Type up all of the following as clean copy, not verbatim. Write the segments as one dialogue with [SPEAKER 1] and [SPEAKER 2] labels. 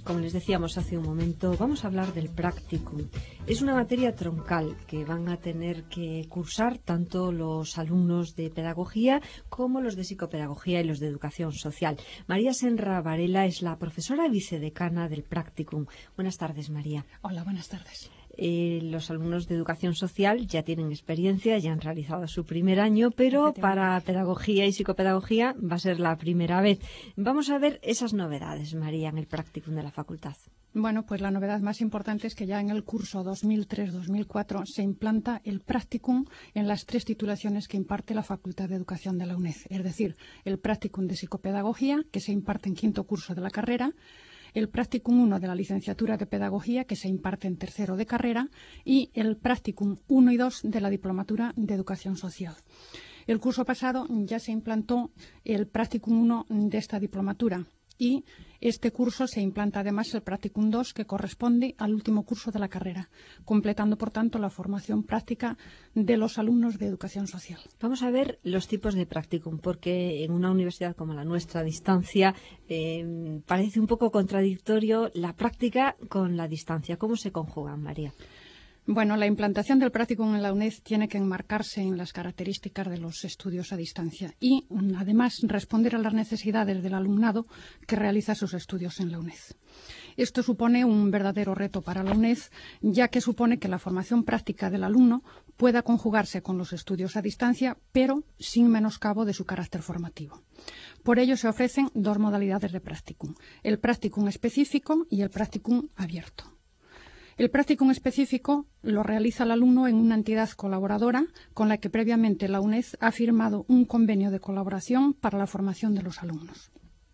[SPEAKER 1] Como les decíamos hace un momento, vamos a hablar del practicum. Es una materia troncal que van a tener que cursar tanto los alumnos de pedagogía como los de psicopedagogía y los de educación social. María Senra Varela es la profesora vicedecana del practicum. Buenas tardes, María.
[SPEAKER 2] Hola, buenas tardes.
[SPEAKER 1] Los alumnos de educación social ya tienen experiencia, ya han realizado su primer año, pero para pedagogía y psicopedagogía va a ser la primera vez. Vamos a ver esas novedades, María, en el practicum de la facultad.
[SPEAKER 2] Bueno, pues la novedad más importante es que ya en el curso 2003-2004 se implanta el practicum en las 3 titulaciones que imparte la Facultad de Educación de la UNED. Es decir, el practicum de psicopedagogía, que se imparte en 5º curso de la carrera, el practicum 1 de la licenciatura de pedagogía, que se imparte en 3º de carrera, y el practicum 1 y 2 de la diplomatura de educación social. El curso pasado ya se implantó el practicum 1 de esta diplomatura y este curso se implanta además el practicum 2, que corresponde al último curso de la carrera, completando por tanto la formación práctica de los alumnos de educación social.
[SPEAKER 1] Vamos a ver los tipos de practicum, porque en una universidad como la nuestra a distancia parece un poco contradictorio la práctica con la distancia. ¿Cómo se conjugan, María?
[SPEAKER 2] Bueno, la implantación del practicum en la UNED tiene que enmarcarse en las características de los estudios a distancia y, además, responder a las necesidades del alumnado que realiza sus estudios en la UNED. Esto supone un verdadero reto para la UNED, ya que supone que la formación práctica del alumno pueda conjugarse con los estudios a distancia, pero sin menoscabo de su carácter formativo. Por ello se ofrecen 2 modalidades de practicum, el practicum específico y el practicum abierto. El practicum específico lo realiza el alumno en una entidad colaboradora con la que previamente la UNED ha firmado un convenio de colaboración para la formación de los alumnos.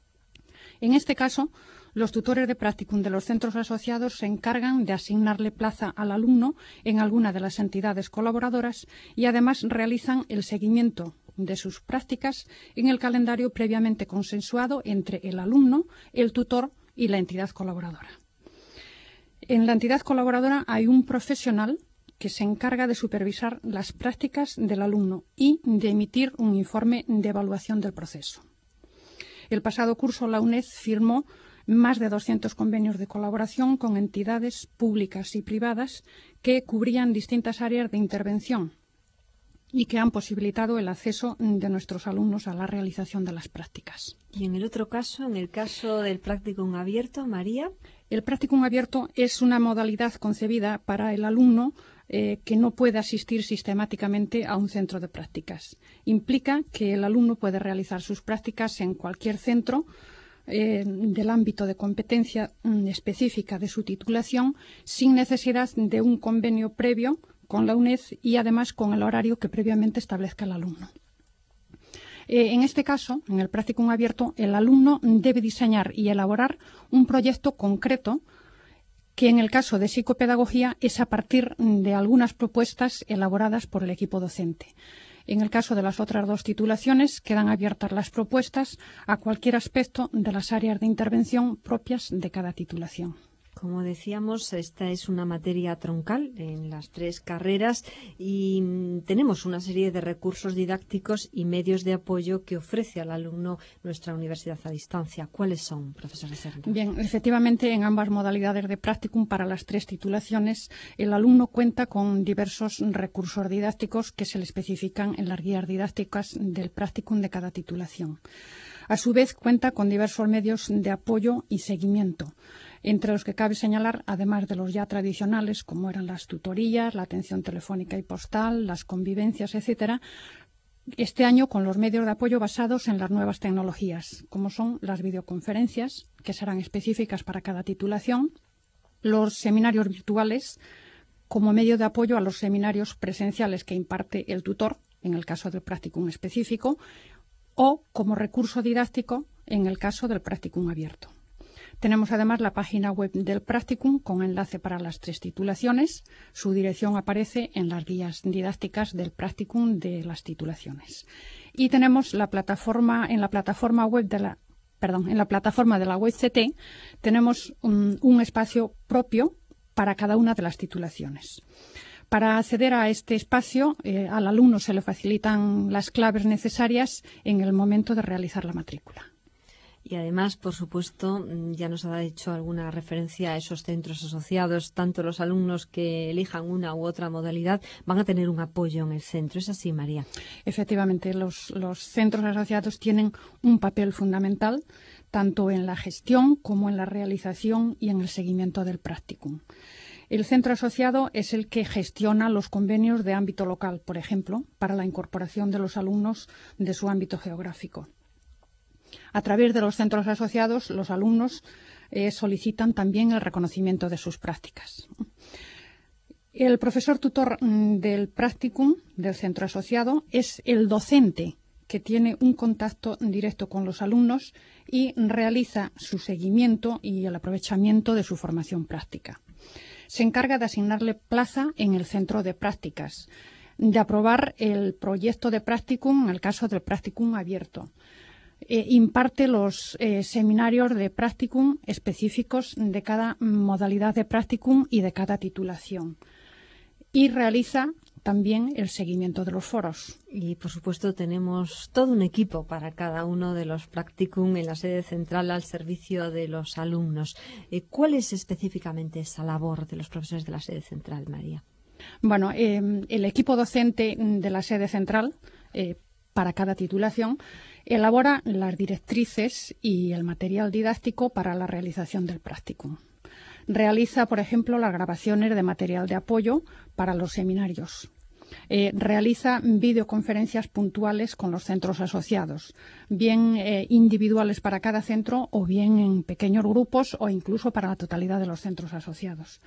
[SPEAKER 2] En este caso, los tutores de practicum de los centros asociados se encargan de asignarle plaza al alumno en alguna de las entidades colaboradoras y además realizan el seguimiento de sus prácticas en el calendario previamente consensuado entre el alumno, el tutor y la entidad colaboradora. En la entidad colaboradora hay un profesional que se encarga de supervisar las prácticas del alumno y de emitir un informe de evaluación del proceso. El pasado curso la UNED firmó más de 200 convenios de colaboración con entidades públicas y privadas que cubrían distintas áreas de intervención y que han posibilitado el acceso de nuestros alumnos a la realización de las prácticas.
[SPEAKER 1] Y en el otro caso, en el caso del practicum abierto, María.
[SPEAKER 2] El practicum abierto es una modalidad concebida para el alumno que no puede asistir sistemáticamente a un centro de prácticas. Implica que el alumno puede realizar sus prácticas en cualquier centro del ámbito de competencia específica de su titulación sin necesidad de un convenio previo con la UNED y además con el horario que previamente establezca el alumno. En este caso, en el practicum abierto, el alumno debe diseñar y elaborar un proyecto concreto que en el caso de psicopedagogía es a partir de algunas propuestas elaboradas por el equipo docente. En el caso de las otras 2 titulaciones, quedan abiertas las propuestas a cualquier aspecto de las áreas de intervención propias de cada titulación.
[SPEAKER 1] Como decíamos, esta es una materia troncal en las 3 carreras y tenemos una serie de recursos didácticos y medios de apoyo que ofrece al alumno nuestra universidad a distancia. ¿Cuáles son, profesora Serra?
[SPEAKER 2] Bien, efectivamente, en ambas modalidades de practicum para las 3 titulaciones, el alumno cuenta con diversos recursos didácticos que se le especifican en las guías didácticas del practicum de cada titulación. A su vez, cuenta con diversos medios de apoyo y seguimiento, entre los que cabe señalar, además de los ya tradicionales, como eran las tutorías, la atención telefónica y postal, las convivencias, etcétera, este año con los medios de apoyo basados en las nuevas tecnologías, como son las videoconferencias, que serán específicas para cada titulación, los seminarios virtuales, como medio de apoyo a los seminarios presenciales que imparte el tutor, en el caso del practicum específico, o como recurso didáctico en el caso del practicum abierto. Tenemos además la página web del practicum con enlace para las 3 titulaciones. Su dirección aparece en las guías didácticas del practicum de las titulaciones. Y tenemos en la plataforma de la web CT tenemos un espacio propio para cada una de las titulaciones. Para acceder a este espacio, al alumno se le facilitan las claves necesarias en el momento de realizar la matrícula.
[SPEAKER 1] Y además, por supuesto, ya nos ha hecho alguna referencia a esos centros asociados. Tanto los alumnos que elijan una u otra modalidad van a tener un apoyo en el centro. ¿Es así, María?
[SPEAKER 2] Efectivamente, los centros asociados tienen un papel fundamental tanto en la gestión como en la realización y en el seguimiento del practicum. El centro asociado es el que gestiona los convenios de ámbito local, por ejemplo, para la incorporación de los alumnos de su ámbito geográfico. A través de los centros asociados, los alumnos solicitan también el reconocimiento de sus prácticas. El profesor tutor del practicum del centro asociado es el docente que tiene un contacto directo con los alumnos y realiza su seguimiento y el aprovechamiento de su formación práctica. Se encarga de asignarle plaza en el centro de prácticas, de aprobar el proyecto de practicum en el caso del practicum abierto. Imparte los seminarios de practicum específicos de cada modalidad de practicum y de cada titulación. Y realiza también el seguimiento de los foros.
[SPEAKER 1] Y, por supuesto, tenemos todo un equipo para cada uno de los practicum en la sede central al servicio de los alumnos. ¿Cuál es específicamente esa labor de los profesores de la sede central, María?
[SPEAKER 2] Bueno, el equipo docente de la sede central, para cada titulación, elabora las directrices y el material didáctico para la realización del practicum. Realiza, por ejemplo, las grabaciones de material de apoyo para los seminarios. Realiza videoconferencias puntuales con los centros asociados, bien individuales para cada centro o bien en pequeños grupos o incluso para la totalidad de los centros asociados.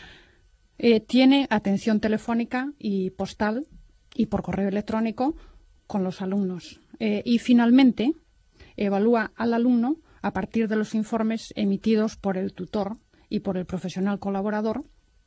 [SPEAKER 2] Tiene atención telefónica y postal y por correo electrónico con los alumnos. Y finalmente evalúa al alumno a partir de los informes emitidos por el tutor y por el profesional colaborador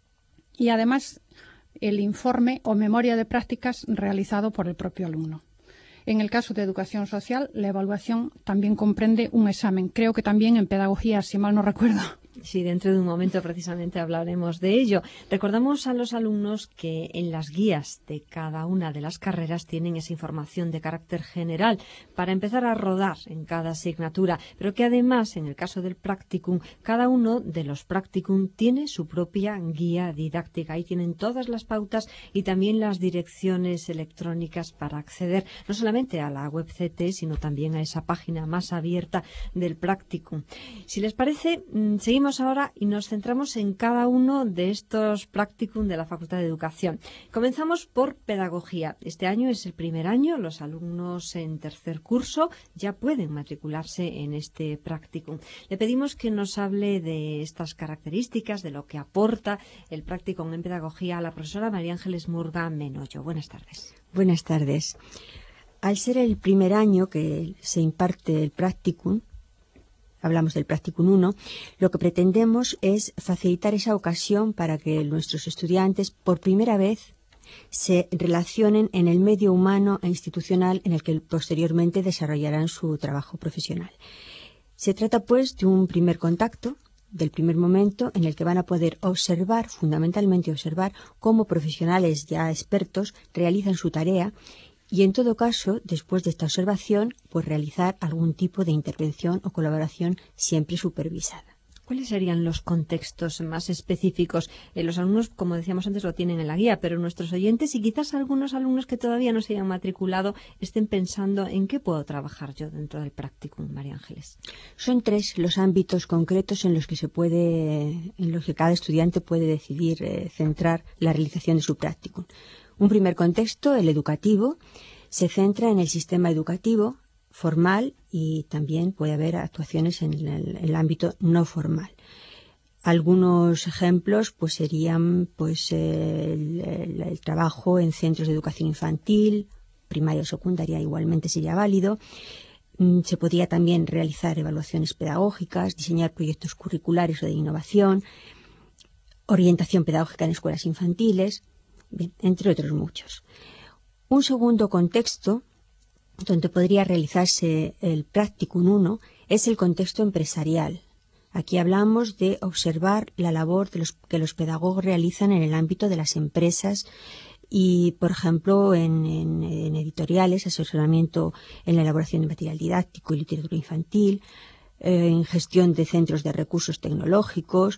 [SPEAKER 2] y además el informe o memoria de prácticas realizado por el propio alumno. En el caso de educación social, la evaluación también comprende un examen. Creo que también en pedagogía, si mal no recuerdo.
[SPEAKER 1] Sí, dentro de un momento precisamente hablaremos de ello. Recordamos a los alumnos que en las guías de cada una de las carreras tienen esa información de carácter general para empezar a rodar en cada asignatura, pero que además, en el caso del practicum, cada uno de los practicum tiene su propia guía didáctica. Ahí tienen todas las pautas y también las direcciones electrónicas para acceder no solamente a la web CT, sino también a esa página más abierta del practicum. Si les parece, seguimos ahora y nos centramos en cada uno de estos practicum de la Facultad de Educación. Comenzamos por pedagogía. Este año es el primer año, los alumnos en tercer curso ya pueden matricularse en este practicum. Le pedimos que nos hable de estas características, de lo que aporta el practicum en pedagogía a la profesora María Ángeles Murga Menollo. Buenas tardes.
[SPEAKER 3] Buenas tardes. Al ser el primer año que se imparte el practicum, hablamos del Practicum 1, lo que pretendemos es facilitar esa ocasión para que nuestros estudiantes por primera vez se relacionen en el medio humano e institucional en el que posteriormente desarrollarán su trabajo profesional. Se trata, pues, de un primer contacto, del primer momento en el que van a poder observar, fundamentalmente observar, cómo profesionales ya expertos realizan su tarea y, en todo caso, después de esta observación, pues realizar algún tipo de intervención o colaboración siempre supervisada.
[SPEAKER 1] ¿Cuáles serían los contextos más específicos? Los alumnos, como decíamos antes, lo tienen en la guía, pero nuestros oyentes y quizás algunos alumnos que todavía no se hayan matriculado estén pensando en qué puedo trabajar yo dentro del practicum, María Ángeles.
[SPEAKER 3] Son 3 los ámbitos concretos en los que cada estudiante puede decidir centrar la realización de su practicum. Un primer contexto, el educativo, se centra en el sistema educativo formal y también puede haber actuaciones en el ámbito no formal. Algunos ejemplos pues serían el trabajo en centros de educación infantil, primaria o secundaria igualmente sería válido. Se podría también realizar evaluaciones pedagógicas, diseñar proyectos curriculares o de innovación, orientación pedagógica en escuelas infantiles, entre otros muchos. Un segundo contexto donde podría realizarse el Practicum 1 es el contexto empresarial. Aquí hablamos de observar la labor que los pedagogos realizan en el ámbito de las empresas y, por ejemplo, en editoriales, asesoramiento en la elaboración de material didáctico y literatura infantil, en gestión de centros de recursos tecnológicos,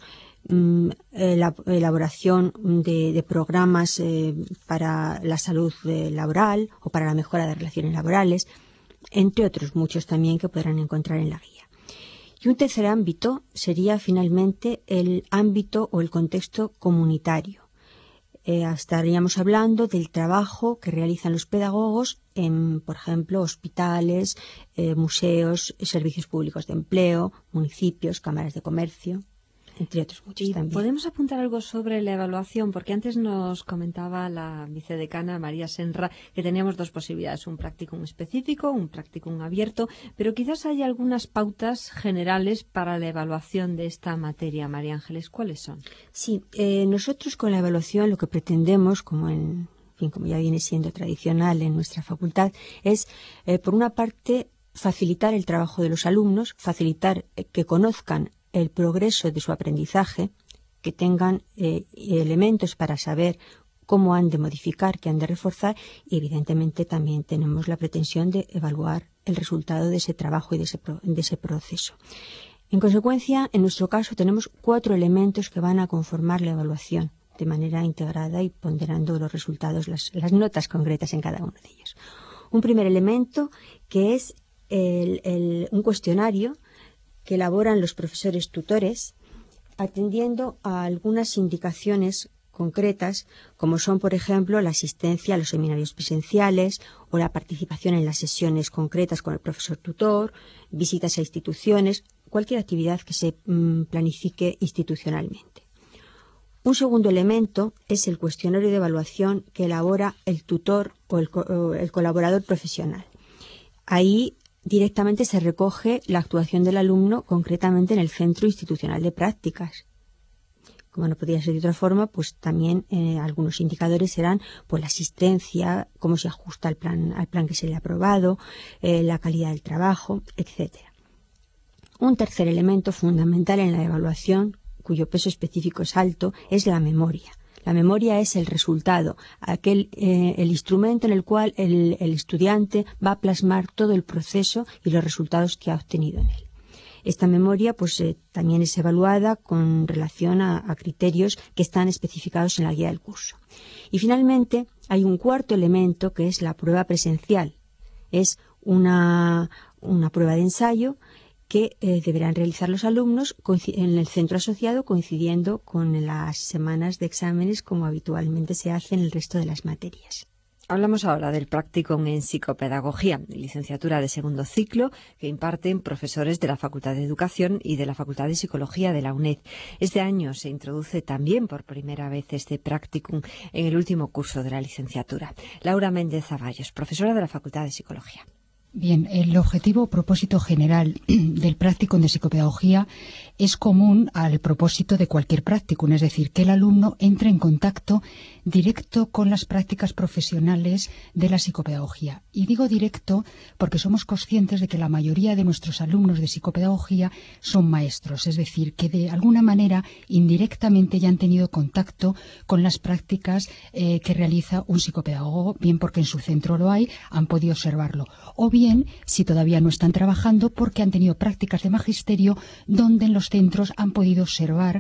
[SPEAKER 3] elaboración de programas para la salud laboral o para la mejora de relaciones laborales, entre otros muchos también que podrán encontrar en la guía. Y un tercer ámbito sería finalmente el ámbito o el contexto comunitario. Estaríamos hablando del trabajo que realizan los pedagogos en, por ejemplo, hospitales, museos, servicios públicos de empleo, municipios, cámaras de comercio, entre otros muchos también.
[SPEAKER 1] ¿Podemos apuntar algo sobre la evaluación? Porque antes nos comentaba la vicedecana María Senra que teníamos dos posibilidades, un practicum específico, un practicum abierto, pero quizás hay algunas pautas generales para la evaluación de esta materia. María Ángeles, ¿cuáles son?
[SPEAKER 3] Sí, nosotros con la evaluación lo que pretendemos, como ya viene siendo tradicional en nuestra facultad, es, por una parte, facilitar el trabajo de los alumnos, facilitar que conozcan el progreso de su aprendizaje, que tengan elementos para saber cómo han de modificar, qué han de reforzar, y evidentemente también tenemos la pretensión de evaluar el resultado de ese trabajo y de ese proceso. En consecuencia, en nuestro caso tenemos 4 elementos que van a conformar la evaluación de manera integrada y ponderando los resultados, las notas concretas en cada uno de ellos. Un primer elemento que es un cuestionario que elaboran los profesores tutores, atendiendo a algunas indicaciones concretas, como son, por ejemplo, la asistencia a los seminarios presenciales o la participación en las sesiones concretas con el profesor tutor, visitas a instituciones, cualquier actividad que se planifique institucionalmente. Un segundo elemento es el cuestionario de evaluación que elabora el tutor o el colaborador profesional. Ahí directamente se recoge la actuación del alumno concretamente en el centro institucional de prácticas. Como no podría ser de otra forma, pues también algunos indicadores serán pues, la asistencia, cómo se ajusta al plan que se le ha aprobado, la calidad del trabajo, etcétera. Un tercer elemento fundamental en la evaluación, cuyo peso específico es alto, es la memoria. La memoria es el resultado, el instrumento en el cual el estudiante va a plasmar todo el proceso y los resultados que ha obtenido en él. Esta memoria pues, también es evaluada con relación a criterios que están especificados en la guía del curso. Y finalmente hay un cuarto elemento que es la prueba presencial. Es una prueba de ensayo que deberán realizar los alumnos en el centro asociado coincidiendo con las semanas de exámenes como habitualmente se hace en el resto de las materias.
[SPEAKER 1] Hablamos ahora del practicum en psicopedagogía, licenciatura de segundo ciclo que imparten profesores de la Facultad de Educación y de la Facultad de Psicología de la UNED. Este año se introduce también por primera vez este practicum en el último curso de la licenciatura. Laura Méndez Zavallos, profesora de la Facultad de Psicología.
[SPEAKER 4] Bien, el objetivo o propósito general del practicum de psicopedagogía es común al propósito de cualquier practicum, es decir, que el alumno entre en contacto directo con las prácticas profesionales de la psicopedagogía. Y digo directo porque somos conscientes de que la mayoría de nuestros alumnos de psicopedagogía son maestros, es decir, que de alguna manera indirectamente ya han tenido contacto con las prácticas que realiza un psicopedagogo, bien porque en su centro lo hay, han podido observarlo, o bien, si todavía no están trabajando, porque han tenido prácticas de magisterio donde en los centros han podido observar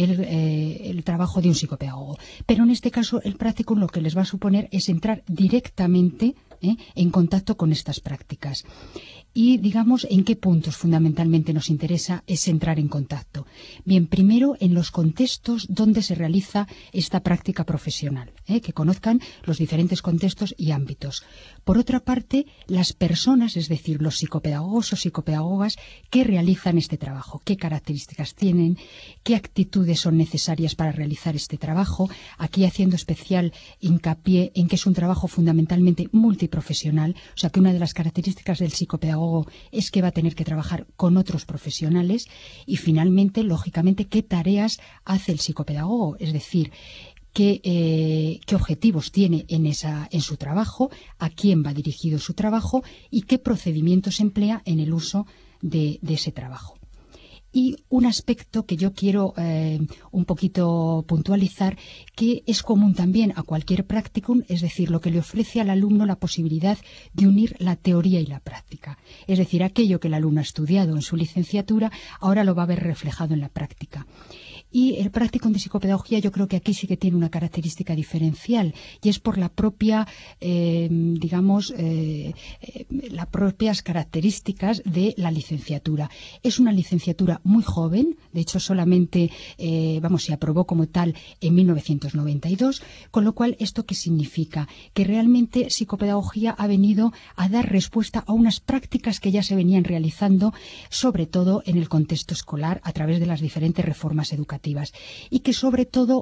[SPEAKER 4] el trabajo de un psicopedagogo. Pero en este caso el practicum lo que les va a suponer es entrar directamente en contacto con estas prácticas. Y digamos en qué puntos fundamentalmente nos interesa es entrar en contacto. Bien, primero en los contextos donde se realiza esta práctica profesional, que conozcan los diferentes contextos y ámbitos. Por otra parte, las personas, es decir, los psicopedagogos o psicopedagogas que realizan este trabajo, qué características tienen, qué actitudes son necesarias para realizar este trabajo, aquí haciendo especial hincapié en que es un trabajo fundamentalmente multiprofesional, o sea que una de las características del psicopedagogo es que va a tener que trabajar con otros profesionales y finalmente, lógicamente, qué tareas hace el psicopedagogo, es decir, qué objetivos tiene en su trabajo, a quién va dirigido su trabajo y qué procedimientos emplea en el uso de ese trabajo. Y un aspecto que yo quiero un poquito puntualizar, que es común también a cualquier practicum, es decir, lo que le ofrece al alumno la posibilidad de unir la teoría y la práctica. Es decir, aquello que el alumno ha estudiado en su licenciatura, ahora lo va a ver reflejado en la práctica. Y el practicum de psicopedagogía yo creo que aquí sí que tiene una característica diferencial, y es por la propia, las propias características de la licenciatura. Es una licenciatura muy joven, de hecho solamente se aprobó como tal en 1992, con lo cual, ¿esto qué significa? Que realmente psicopedagogía ha venido a dar respuesta a unas prácticas que ya se venían realizando, sobre todo en el contexto escolar, a través de las diferentes reformas educativas, y que sobre todo,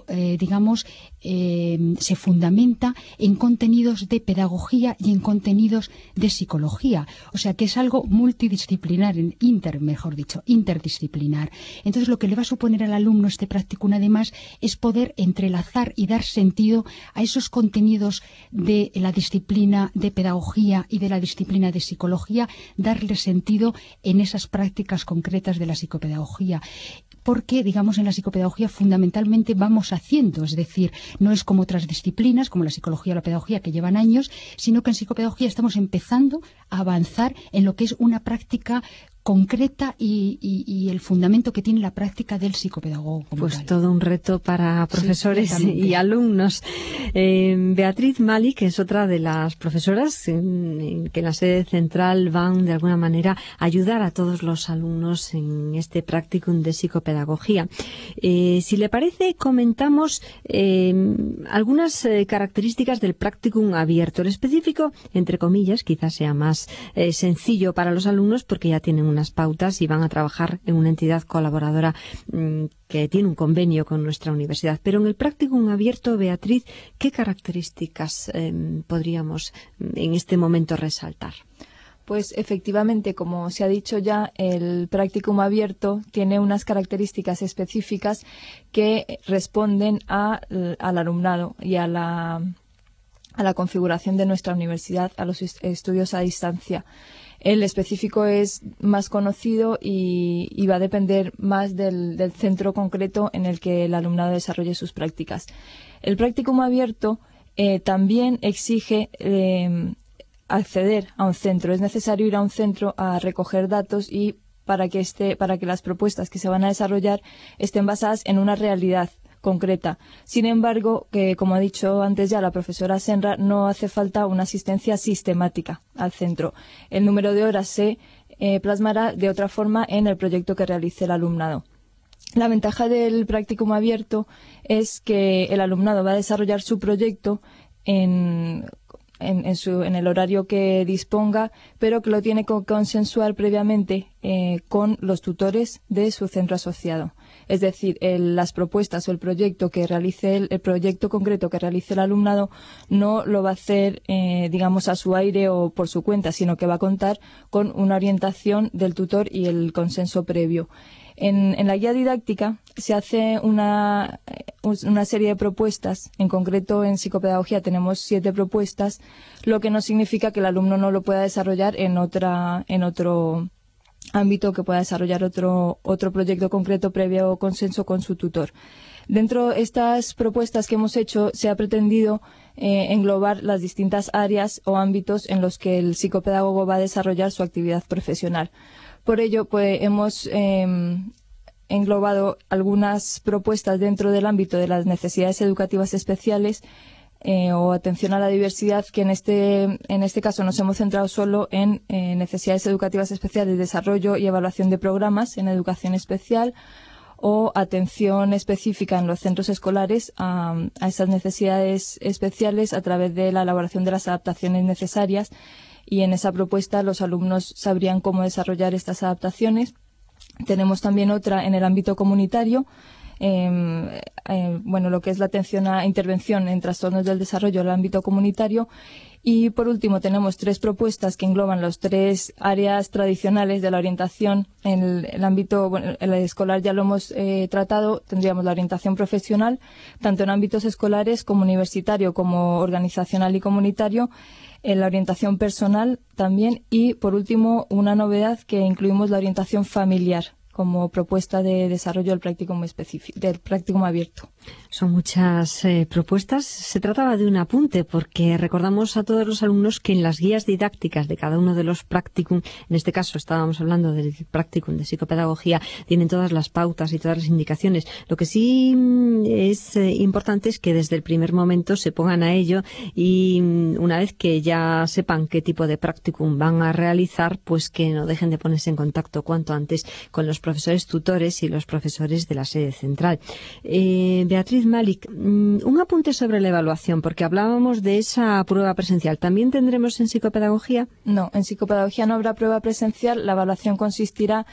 [SPEAKER 4] se fundamenta en contenidos de pedagogía y en contenidos de psicología. O sea, que es algo multidisciplinar, interdisciplinar. Entonces, lo que le va a suponer al alumno este practicum, además, es poder entrelazar y dar sentido a esos contenidos de la disciplina de pedagogía y de la disciplina de psicología, darle sentido en esas prácticas concretas de la psicopedagogía. Porque, en la psicopedagogía fundamentalmente vamos haciendo, es decir, no es como otras disciplinas, como la psicología o la pedagogía, que llevan años, sino que en psicopedagogía estamos empezando a avanzar en lo que es una práctica concreta y el fundamento que tiene la práctica del psicopedagogo como
[SPEAKER 1] pues
[SPEAKER 4] tal.
[SPEAKER 1] Todo un reto para profesores y alumnos. Beatriz Mali, que es otra de las profesoras que en la sede central van de alguna manera a ayudar a todos los alumnos en este practicum de psicopedagogía. Si le parece, comentamos algunas características del practicum abierto. El específico, entre comillas, quizás sea más sencillo para los alumnos porque ya tienen unas pautas y van a trabajar en una entidad colaboradora que tiene un convenio con nuestra universidad. Pero en el practicum abierto, Beatriz, ¿qué características podríamos en este momento resaltar?
[SPEAKER 5] Pues efectivamente, como se ha dicho ya, el practicum abierto tiene unas características específicas que responden al alumnado y a la configuración de nuestra universidad, a los estudios a distancia. El específico es más conocido y va a depender más del centro concreto en el que el alumnado desarrolle sus prácticas. El practicum abierto también exige acceder a un centro. Es necesario ir a un centro a recoger datos y para que las propuestas que se van a desarrollar estén basadas en una realidad concreta. Sin embargo, como ha dicho antes ya la profesora Senra, no hace falta una asistencia sistemática al centro. El número de horas se plasmará de otra forma en el proyecto que realice el alumnado. La ventaja del practicum abierto es que el alumnado va a desarrollar su proyecto en el horario que disponga, pero que lo tiene que consensuar previamente con los tutores de su centro asociado. Es decir, las propuestas o el proyecto que realice el proyecto concreto que realice el alumnado no lo va a hacer, a su aire o por su cuenta, sino que va a contar con una orientación del tutor y el consenso previo. En la guía didáctica se hace una serie de propuestas. En concreto, en psicopedagogía tenemos 7 propuestas, lo que no significa que el alumno no lo pueda desarrollar en otro ámbito, que pueda desarrollar otro proyecto concreto previo consenso con su tutor. Dentro de estas propuestas que hemos hecho se ha pretendido englobar las distintas áreas o ámbitos en los que el psicopedagogo va a desarrollar su actividad profesional. Por ello, pues hemos englobado algunas propuestas dentro del ámbito de las necesidades educativas especiales o atención a la diversidad, que en este caso nos hemos centrado solo en necesidades educativas especiales, desarrollo y evaluación de programas en educación especial, o atención específica en los centros escolares a esas necesidades especiales a través de la elaboración de las adaptaciones necesarias, y en esa propuesta los alumnos sabrían cómo desarrollar estas adaptaciones. Tenemos también otra en el ámbito comunitario, lo que es la atención a intervención en trastornos del desarrollo en el ámbito comunitario. Y por último tenemos 3 propuestas que engloban las 3 áreas tradicionales de la orientación. En el ámbito el escolar ya lo hemos tratado. Tendríamos la orientación profesional, tanto en ámbitos escolares como universitario, como organizacional y comunitario, en la orientación personal también, y por último una novedad, que incluimos la orientación familiar como propuesta de desarrollo del practicum abierto.
[SPEAKER 1] Son muchas propuestas. Se trataba de un apunte porque recordamos a todos los alumnos que en las guías didácticas de cada uno de los practicum, en este caso estábamos hablando del practicum de psicopedagogía, tienen todas las pautas y todas las indicaciones. Lo que sí es importante es que desde el primer momento se pongan a ello y una vez que ya sepan qué tipo de practicum van a realizar, pues que no dejen de ponerse en contacto cuanto antes con los profesores tutores y los profesores de la sede central. Beatriz Malik, un apunte sobre la evaluación, porque hablábamos de esa prueba presencial. ¿También tendremos en psicopedagogía?
[SPEAKER 5] No, en psicopedagogía no habrá prueba presencial. La evaluación consistirá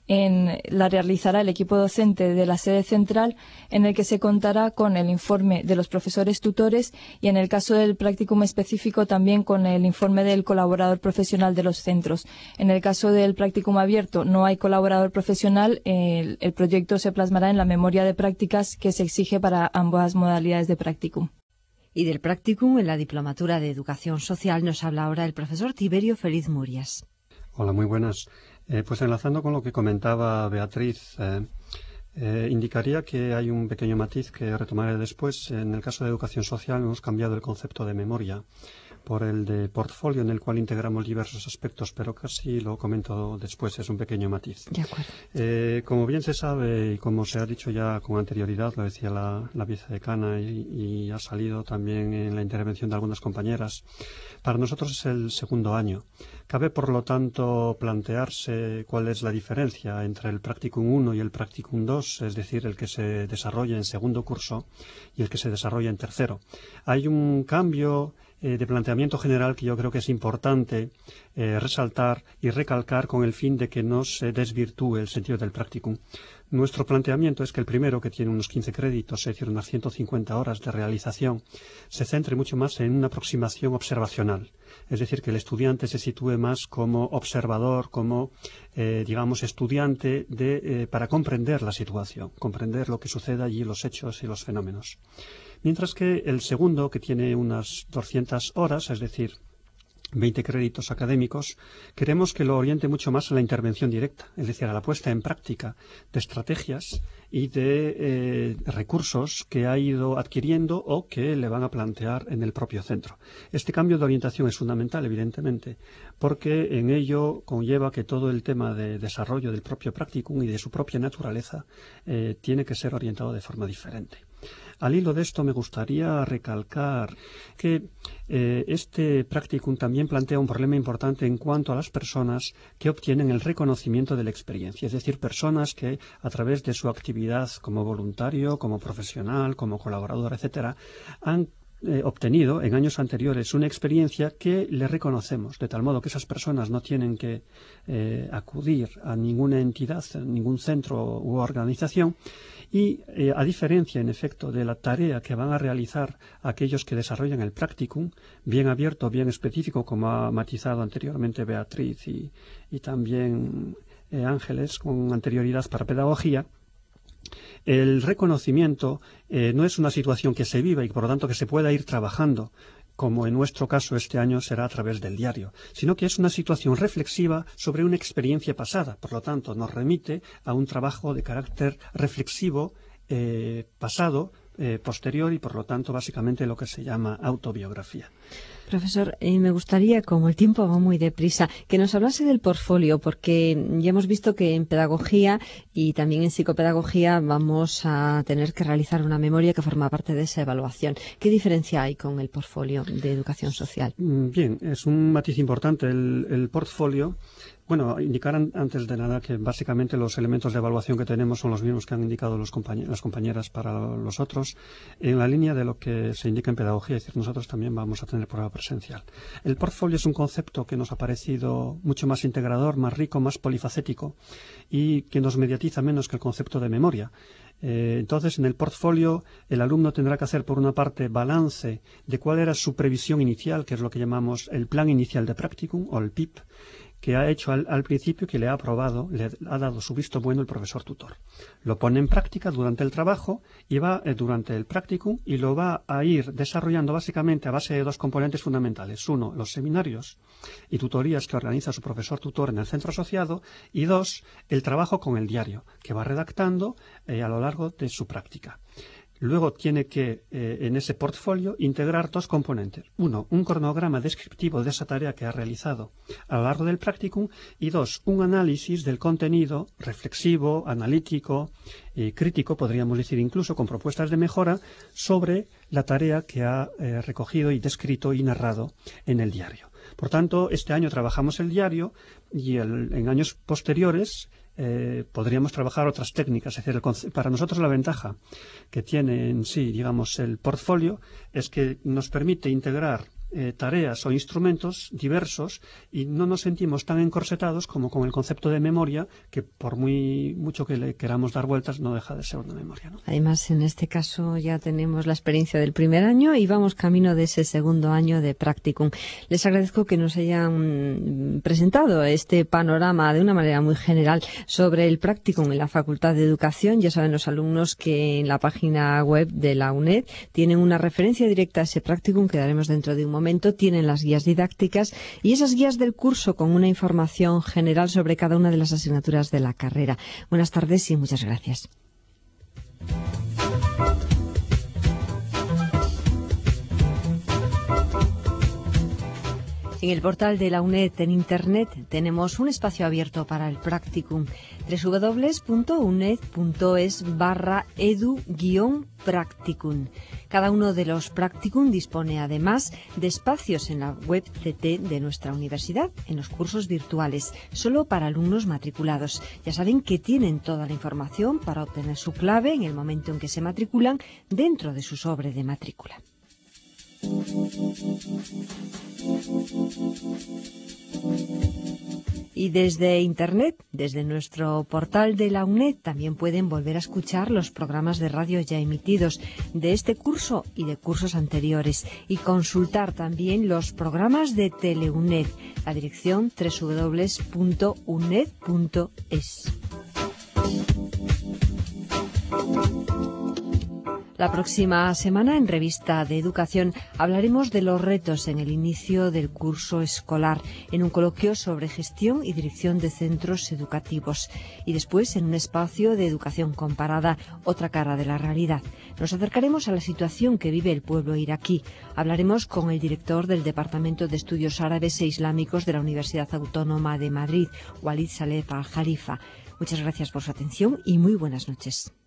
[SPEAKER 5] la realizará el equipo docente de la sede central, en el que se contará con el informe de los profesores tutores y, en el caso del practicum específico, también con el informe del colaborador profesional de los centros. En el caso del practicum abierto no hay colaborador profesional. El proyecto se plasmará en la memoria de prácticas que se exige para ambas modalidades de practicum.
[SPEAKER 1] Y del practicum en la Diplomatura de Educación Social nos habla ahora el profesor Tiberio Feliz Murias.
[SPEAKER 6] Hola, muy buenas. Pues enlazando con lo que comentaba Beatriz, indicaría que hay un pequeño matiz que retomaré después. En el caso de educación social hemos cambiado el concepto de memoria por el de portfolio, en el cual integramos diversos aspectos, pero casi lo comento después, es un pequeño matiz.
[SPEAKER 1] De acuerdo.
[SPEAKER 6] Como bien se sabe y como se ha dicho ya con anterioridad, lo decía la vicedecana y ha salido también en la intervención de algunas compañeras, para nosotros es el segundo año. Cabe, por lo tanto, plantearse cuál es la diferencia entre el Practicum 1 y el Practicum 2, es decir, el que se desarrolla en segundo curso y el que se desarrolla en tercero. Hay un cambio de planteamiento general que yo creo que es importante resaltar y recalcar con el fin de que no se desvirtúe el sentido del practicum. Nuestro planteamiento es que el primero, que tiene unos 15 créditos, es decir, unas 150 horas de realización, se centre mucho más en una aproximación observacional. Es decir, que el estudiante se sitúe más como observador, como, digamos, estudiante para comprender la situación, comprender lo que sucede allí, los hechos y los fenómenos. Mientras que el segundo, que tiene unas 200 horas, es decir, 20 créditos académicos, queremos que lo oriente mucho más a la intervención directa, es decir, a la puesta en práctica de estrategias y de recursos que ha ido adquiriendo o que le van a plantear en el propio centro. Este cambio de orientación es fundamental, evidentemente, porque en ello conlleva que todo el tema de desarrollo del propio practicum y de su propia naturaleza tiene que ser orientado de forma diferente. Al hilo de esto me gustaría recalcar que este practicum también plantea un problema importante en cuanto a las personas que obtienen el reconocimiento de la experiencia, es decir, personas que a través de su actividad como voluntario, como profesional, como colaborador, etcétera, han obtenido en años anteriores una experiencia que le reconocemos, de tal modo que esas personas no tienen que acudir a ninguna entidad, a ningún centro u organización, y a diferencia, en efecto, de la tarea que van a realizar aquellos que desarrollan el practicum, bien abierto, bien específico, como ha matizado anteriormente Beatriz y también Ángeles con anterioridad para pedagogía, el reconocimiento no es una situación que se viva y por lo tanto que se pueda ir trabajando, como en nuestro caso este año será a través del diario, sino que es una situación reflexiva sobre una experiencia pasada. Por lo tanto, nos remite a un trabajo de carácter reflexivo pasado, posterior y por lo tanto básicamente lo que se llama autobiografía.
[SPEAKER 1] Profesor, me gustaría, como el tiempo va muy deprisa, que nos hablase del portfolio, porque ya hemos visto que en pedagogía y también en psicopedagogía vamos a tener que realizar una memoria que forma parte de esa evaluación. ¿Qué diferencia hay con el portfolio de educación social? Bien,
[SPEAKER 6] es un matiz importante el portfolio. Bueno, indicar antes de nada que básicamente los elementos de evaluación que tenemos son los mismos que han indicado las compañeras para los otros, en la línea de lo que se indica en pedagogía, es decir, nosotros también vamos a tener prueba presencial. El portfolio es un concepto que nos ha parecido mucho más integrador, más rico, más polifacético y que nos mediatiza menos que el concepto de memoria. Entonces, en el portfolio, el alumno tendrá que hacer, por una parte, balance de cuál era su previsión inicial, que es lo que llamamos el plan inicial de practicum o el PIP, que ha hecho al principio, que le ha aprobado, le ha dado su visto bueno el profesor tutor. Lo pone en práctica durante el trabajo y va durante el practicum y lo va a ir desarrollando básicamente a base de dos componentes fundamentales. Uno, los seminarios y tutorías que organiza su profesor tutor en el centro asociado, y dos, el trabajo con el diario que va redactando a lo largo de su práctica. Luego tiene que, en ese portfolio, integrar dos componentes. Uno, un cronograma descriptivo de esa tarea que ha realizado a lo largo del practicum, y dos, un análisis del contenido reflexivo, analítico y crítico, podríamos decir incluso, con propuestas de mejora sobre la tarea que ha recogido y descrito y narrado en el diario. Por tanto, este año trabajamos el diario y en años posteriores podríamos trabajar otras técnicas. Es decir, para nosotros la ventaja que tiene en sí, digamos, el portfolio es que nos permite integrar tareas o instrumentos diversos y no nos sentimos tan encorsetados como con el concepto de memoria, que por mucho que le queramos dar vueltas no deja de ser una memoria, ¿no?
[SPEAKER 1] Además, en este caso ya tenemos la experiencia del primer año y vamos camino de ese segundo año de practicum. Les agradezco que nos hayan presentado este panorama de una manera muy general sobre el practicum en la Facultad de Educación. Ya saben los alumnos que en la página web de la UNED tienen una referencia directa a ese practicum que daremos dentro de un momento. Tienen las guías didácticas y esas guías del curso con una información general sobre cada una de las asignaturas de la carrera. Buenas tardes y muchas gracias. En el portal de la UNED en Internet tenemos un espacio abierto para el practicum, www.uned.es/edu-practicum. Cada uno de los practicum dispone además de espacios en la web CT de nuestra universidad, en los cursos virtuales, solo para alumnos matriculados. Ya saben que tienen toda la información para obtener su clave en el momento en que se matriculan dentro de su sobre de matrícula. Y desde Internet, desde nuestro portal de la UNED, también pueden volver a escuchar los programas de radio ya emitidos de este curso y de cursos anteriores, y consultar también los programas de TeleUNED, la dirección www.uned.es. La próxima semana, en Revista de Educación, hablaremos de los retos en el inicio del curso escolar, en un coloquio sobre gestión y dirección de centros educativos. Y después, en un espacio de educación comparada, otra cara de la realidad. Nos acercaremos a la situación que vive el pueblo iraquí. Hablaremos con el director del Departamento de Estudios Árabes e Islámicos de la Universidad Autónoma de Madrid, Walid Saleh Al-Jalifa. Muchas gracias por su atención y muy buenas noches.